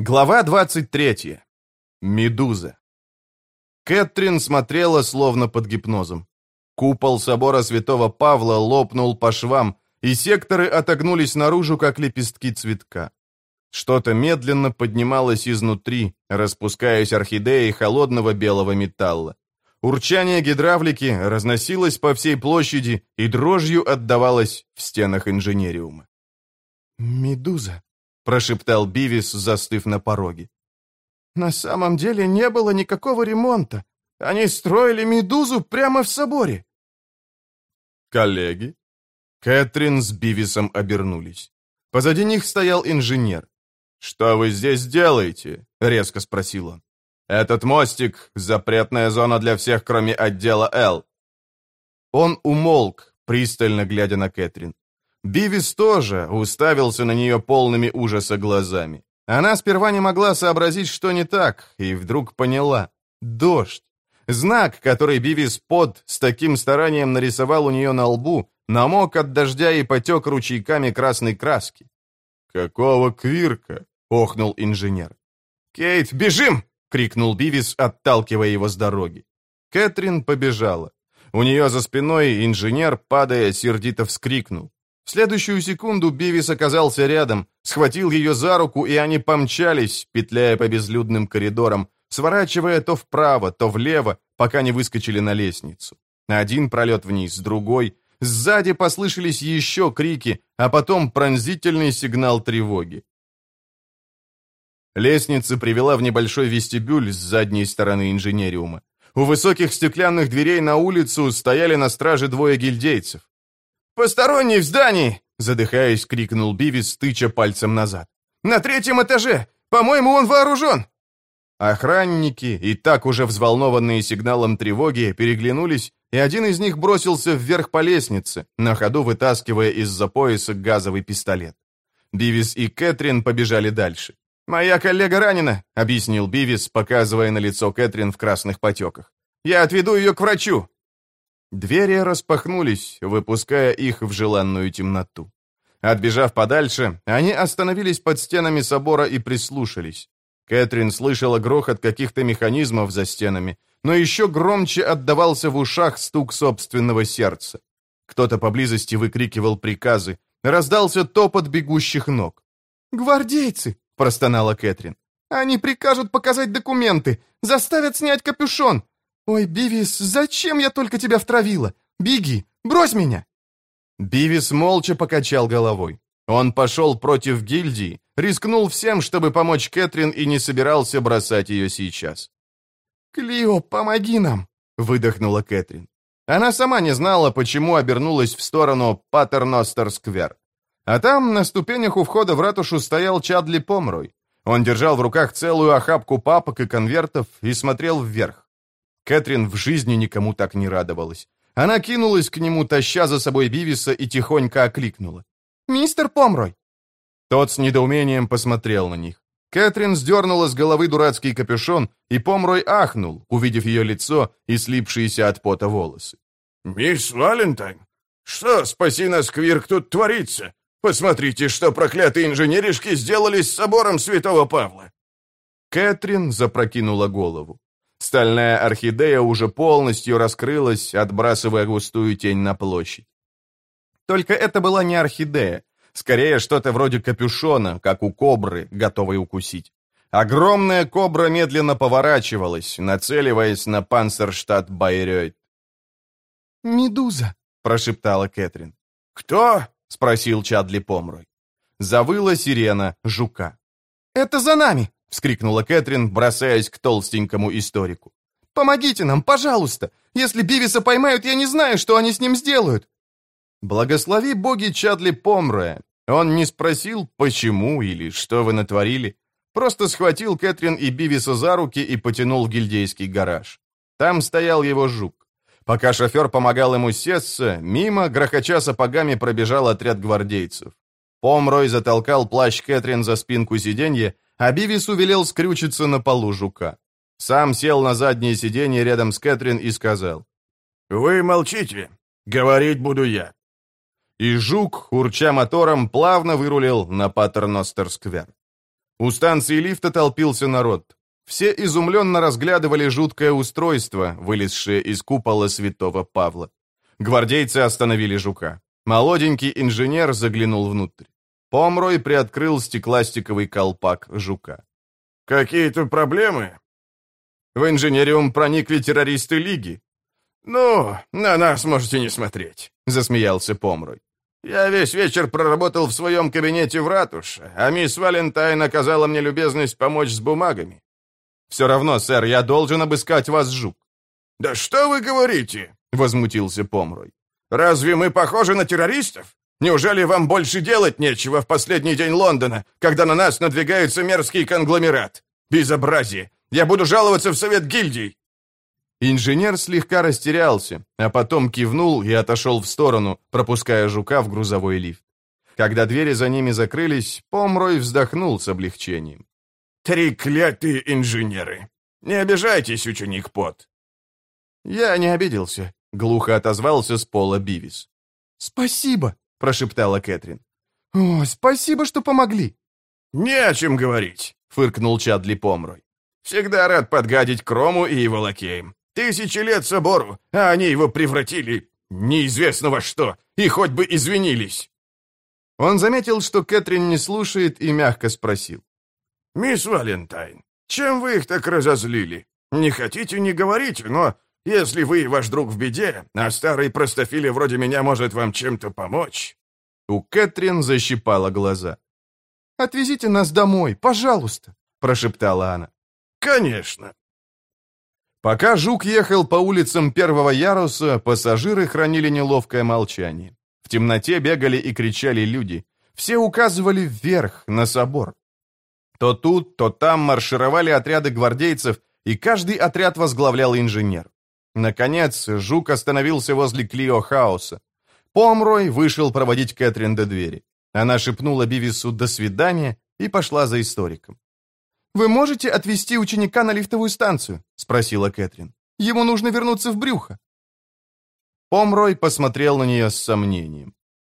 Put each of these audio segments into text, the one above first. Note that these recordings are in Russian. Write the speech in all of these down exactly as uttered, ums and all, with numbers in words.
Глава двадцать третья. Медуза. Кэтрин смотрела, словно под гипнозом. Купол собора святого Павла лопнул по швам, и секторы отогнулись наружу, как лепестки цветка. Что-то медленно поднималось изнутри, распускаясь орхидеей холодного белого металла. Урчание гидравлики разносилось по всей площади и дрожью отдавалось в стенах инженериума. «Медуза», — прошептал Бивис, застыв на пороге. «На самом деле не было никакого ремонта. Они строили медузу прямо в соборе». «Коллеги?» Кэтрин с Бивисом обернулись. Позади них стоял инженер. «Что вы здесь делаете?» — резко спросил он. «Этот мостик — запретная зона для всех, кроме отдела Л». Он умолк, пристально глядя на Кэтрин. Бивис тоже уставился на нее полными ужаса глазами. Она сперва не могла сообразить, что не так, и вдруг поняла. Дождь. Знак, который Бивис под с таким старанием нарисовал у нее на лбу, намок от дождя и потек ручейками красной краски. «Какого квирка?» — охнул инженер. «Кейт, бежим!» — крикнул Бивис, отталкивая его с дороги. Кэтрин побежала. У нее за спиной инженер, падая, сердито вскрикнул. В следующую секунду Бивис оказался рядом, схватил ее за руку, и они помчались, петляя по безлюдным коридорам, сворачивая то вправо, то влево, пока не выскочили на лестницу. Один пролет вниз, другой. Сзади послышались еще крики, а потом пронзительный сигнал тревоги. Лестница привела в небольшой вестибюль с задней стороны инженериума. У высоких стеклянных дверей на улицу стояли на страже двое гильдейцев. «Посторонний в здании!» — задыхаясь, крикнул Бивис, тыча пальцем назад. «На третьем этаже! По-моему, он вооружен!» Охранники, и так уже взволнованные сигналом тревоги, переглянулись, и один из них бросился вверх по лестнице, на ходу вытаскивая из-за пояса газовый пистолет. Бивис и Кэтрин побежали дальше. «Моя коллега ранена», — объяснил Бивис, показывая на лицо Кэтрин в красных потеках. «Я отведу ее к врачу». Двери распахнулись, выпуская их в желанную темноту. Отбежав подальше, они остановились под стенами собора и прислушались. Кэтрин слышала грохот каких-то механизмов за стенами, но еще громче отдавался в ушах стук собственного сердца. Кто-то поблизости выкрикивал приказы, раздался топот бегущих ног. «Гвардейцы!» — простонала Кэтрин. «Они прикажут показать документы, заставят снять капюшон! Ой, Бивис, зачем я только тебя втравила? Беги, брось меня!» Бивис молча покачал головой. Он пошел против гильдии, рискнул всем, чтобы помочь Кэтрин, и не собирался бросать ее сейчас. «Клио, помоги нам!» — выдохнула Кэтрин. Она сама не знала, почему обернулась в сторону Патерностер-сквер. А там, на ступенях у входа в ратушу, стоял Чадли Помрой. Он держал в руках целую охапку папок и конвертов и смотрел вверх. Кэтрин в жизни никому так не радовалась. Она кинулась к нему, таща за собой Бивиса, и тихонько окликнула. «Мистер Помрой!» Тот с недоумением посмотрел на них. Кэтрин сдернула с головы дурацкий капюшон, и Помрой ахнул, увидев ее лицо и слипшиеся от пота волосы. «Мисс Валентайн? Что, спаси нас, Квирк, тут творится? Посмотрите, что проклятые инженеришки сделали с собором святого Павла!» Кэтрин запрокинула голову. Стальная орхидея уже полностью раскрылась, отбрасывая густую тень на площадь. Только это была не орхидея, скорее что-то вроде капюшона, как у кобры, готовой укусить. Огромная кобра медленно поворачивалась, нацеливаясь на Панцерштадт Байрёйт. «Медуза», — прошептала Кэтрин. «Кто?» — спросил Чадли Помрой. Завыла сирена жука. «Это за нами!» — вскрикнула Кэтрин, бросаясь к толстенькому историку. «Помогите нам, пожалуйста! Если Бивиса поймают, я не знаю, что они с ним сделают!» Благослови боги Чадли Помроя. Он не спросил, почему или что вы натворили. Просто схватил Кэтрин и Бивиса за руки и потянул в гильдейский гараж. Там стоял его жук. Пока шофер помогал ему сесться, мимо, грохоча сапогами, пробежал отряд гвардейцев. Помрой затолкал плащ Кэтрин за спинку сиденья, а Бивису велел скрючиться на полу жука. Сам сел на заднее сиденье рядом с Кэтрин и сказал: «Вы молчите, говорить буду я». И жук, урча мотором, плавно вырулил на Патерностер-сквер. У станции лифта толпился народ. Все изумленно разглядывали жуткое устройство, вылезшее из купола святого Павла. Гвардейцы остановили жука. Молоденький инженер заглянул внутрь. Помрой приоткрыл стекластиковый колпак жука. «Какие-то проблемы?» «В инженериум проникли террористы Лиги». «Ну, на нас можете не смотреть», — засмеялся Помрой. «Я весь вечер проработал в своем кабинете в ратуше, а мисс Валентайн оказала мне любезность помочь с бумагами». «Все равно, сэр, я должен обыскать вас, жук». «Да что вы говорите?» — возмутился Помрой. «Разве мы похожи на террористов? Неужели вам больше делать нечего в последний день Лондона, когда на нас надвигается мерзкий конгломерат? Безобразие! Я буду жаловаться в совет гильдий!» Инженер слегка растерялся, а потом кивнул и отошел в сторону, пропуская жука в грузовой лифт. Когда двери за ними закрылись, Помрой вздохнул с облегчением. «Треклятые инженеры! Не обижайтесь, ученик Пот!» «Я не обиделся», — глухо отозвался с пола Бивис. «Спасибо», — прошептала Кэтрин. «О, спасибо, что помогли». «Не о чем говорить», — фыркнул Чадли Помрой. «Всегда рад подгадить Крому и его лакеям. Тысячи лет собору, а они его превратили неизвестно во что, и хоть бы извинились». Он заметил, что Кэтрин не слушает, и мягко спросил. «Мисс Валентайн, чем вы их так разозлили? Не хотите, не говорите, но если вы и ваш друг в беде, а старый простофиля вроде меня может вам чем-то помочь...» У Кэтрин защипала глаза. «Отвезите нас домой, пожалуйста», — прошептала она. «Конечно». Пока жук ехал по улицам первого яруса, пассажиры хранили неловкое молчание. В темноте бегали и кричали люди. Все указывали вверх, на собор. То тут, то там маршировали отряды гвардейцев, и каждый отряд возглавлял инженер. Наконец, жук остановился возле Клио-хауса. Помрой вышел проводить Кэтрин до двери. Она шепнула Бивису «до свидания» и пошла за историком. «Вы можете отвезти ученика на лифтовую станцию?» — спросила Кэтрин. «Ему нужно вернуться в брюхо». Помрой посмотрел на нее с сомнением.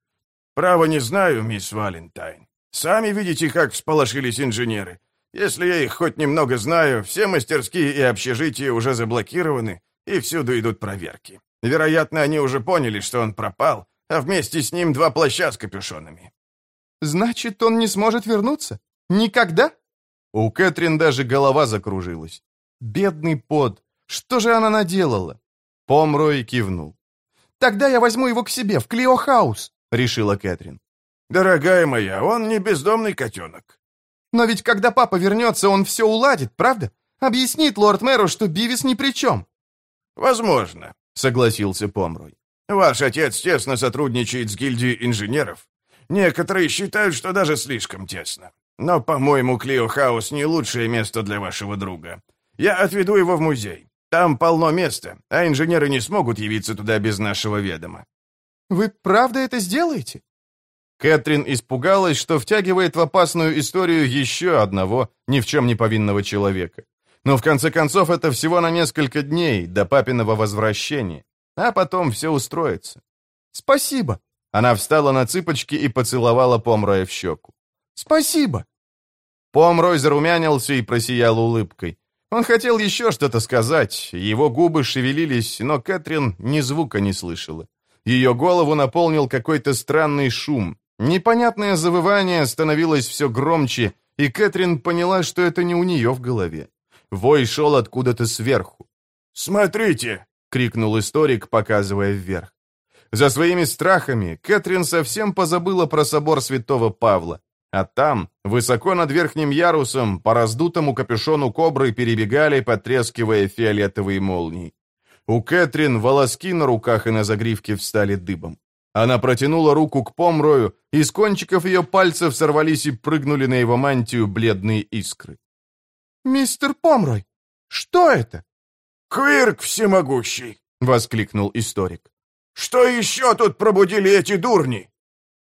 «Право не знаю, мисс Валентайн. Сами видите, как всполошились инженеры. Если я их хоть немного знаю, все мастерские и общежития уже заблокированы, и всюду идут проверки. Вероятно, они уже поняли, что он пропал, а вместе с ним два плаща с капюшонами». «Значит, он не сможет вернуться? Никогда?» У Кэтрин даже голова закружилась. Бедный Под, что же она наделала? Помрой кивнул. «Тогда я возьму его к себе, в Клио-хаус», — решила Кэтрин. «Дорогая моя, он не бездомный котенок». «Но ведь когда папа вернется, он все уладит, правда? Объяснит лорд-мэру, что Бивис ни при чем». «Возможно», — согласился Помрой. «Ваш отец тесно сотрудничает с гильдией инженеров. Некоторые считают, что даже слишком тесно. Но, по-моему, Клио-хаус не лучшее место для вашего друга. Я отведу его в музей. Там полно места, а инженеры не смогут явиться туда без нашего ведома». «Вы правда это сделаете?» Кэтрин испугалась, что втягивает в опасную историю еще одного ни в чем не повинного человека. Но в конце концов это всего на несколько дней до папиного возвращения, а потом все устроится. «Спасибо». Она встала на цыпочки и поцеловала Помроя в щеку. «Спасибо». Помрой зарумянился и просиял улыбкой. Он хотел еще что-то сказать, его губы шевелились, но Кэтрин ни звука не слышала. Ее голову наполнил какой-то странный шум. Непонятное завывание становилось все громче, и Кэтрин поняла, что это не у нее в голове. Вой шел откуда-то сверху. «Смотрите!» — крикнул историк, показывая вверх. За своими страхами Кэтрин совсем позабыла про собор святого Павла. А там, высоко над верхним ярусом, по раздутому капюшону кобры перебегали, потрескивая фиолетовые молнии. У Кэтрин волоски на руках и на загривке встали дыбом. Она протянула руку к Помрою, и с кончиков ее пальцев сорвались и прыгнули на его мантию бледные искры. «Мистер Помрой, что это?» «Квирк всемогущий!» — воскликнул историк. «Что еще тут пробудили эти дурни?»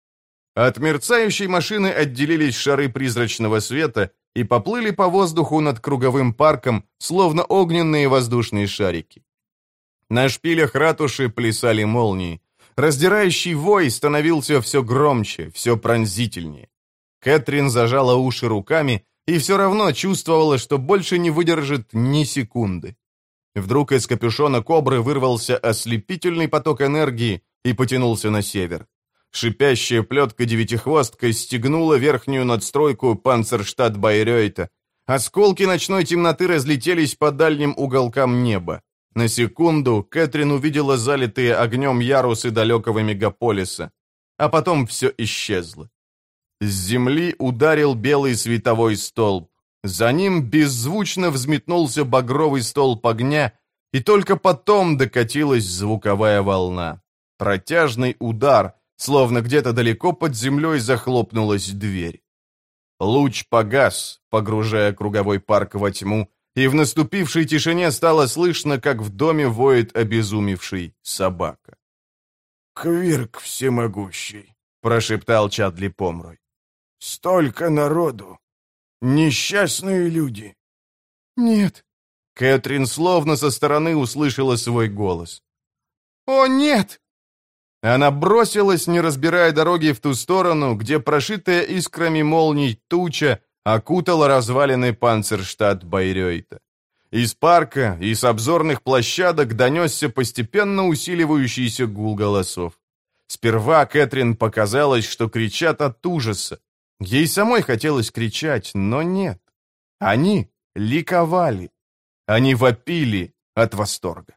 От мерцающей машины отделились шары призрачного света и поплыли по воздуху над круговым парком, словно огненные воздушные шарики. На шпилях ратуши плясали молнии. Раздирающий вой становился все громче, все пронзительнее. Кэтрин зажала уши руками и все равно чувствовала, что больше не выдержит ни секунды. Вдруг из капюшона кобры вырвался ослепительный поток энергии и потянулся на север. Шипящая плетка-девятихвостка стегнула верхнюю надстройку Панцерштадт Байрёйта. Осколки ночной темноты разлетелись по дальним уголкам неба. На секунду Кэтрин увидела залитые огнем ярусы далекого мегаполиса. А потом все исчезло. С земли ударил белый световой столб. За ним беззвучно взметнулся багровый столб огня, и только потом докатилась звуковая волна. Протяжный удар, словно где-то далеко под землей захлопнулась дверь. Луч погас, погружая круговой парк во тьму, и в наступившей тишине стало слышно, как в доме воет обезумевший собака. «Квирк всемогущий», — прошептал Чадли Помрой. «Столько народу! Несчастные люди!» «Нет!» — Кэтрин словно со стороны услышала свой голос. «О, нет!» Она бросилась, не разбирая дороги, в ту сторону, где прошитая искрами молний туча окутала развалины Панцерштадт Байрёйта. Из парка и с обзорных площадок донесся постепенно усиливающийся гул голосов. Сперва Кэтрин показалось, что кричат от ужаса. Ей самой хотелось кричать, но нет. Они ликовали. Они вопили от восторга.